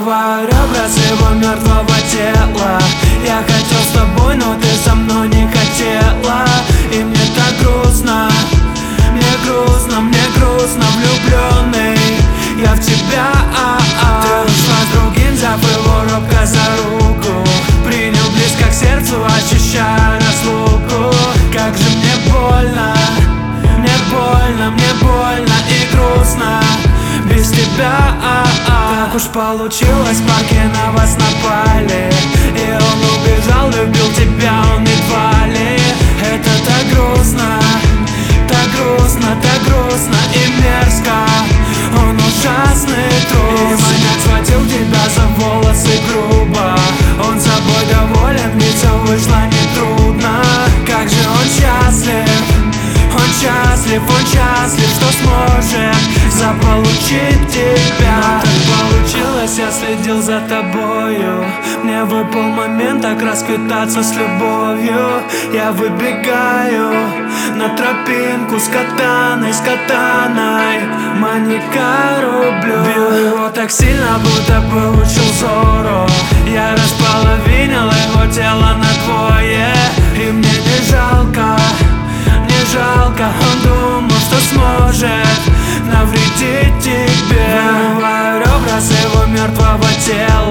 Вырываю ребра с его мертвого тела. Я хотел с тобой, но ты со мной не хотела. И мне так грустно, мне грустно, влюбленный я в тебя. Ты ушла с другим, взяв его робко за руку. Принял близко к сердцу, ощущая разлуку. Как же мне больно и грустно без тебя. Так уж получилось, в парке на вас напали, и он убежал, любил тебя он едва ли. Это так грустно и мерзко. Он ужасный трус. И маньяк схватил тебя за волосы грубо. Он собой доволен, ведь все вышло нетрудно. Как же он счастлив, что сможет заполучить тебя. Но так получилось, я следил за тобою. Мне выпал момент так расквитаться с любовью. Я выбегаю на тропинку с катаной, маньяка рублю. Бил его так сильно, будто получил зору. Я располовинил его тело на двое. И мне не жалко, он думал, что сможет навредить тебе. Вырываю ребра с его мертвого тела.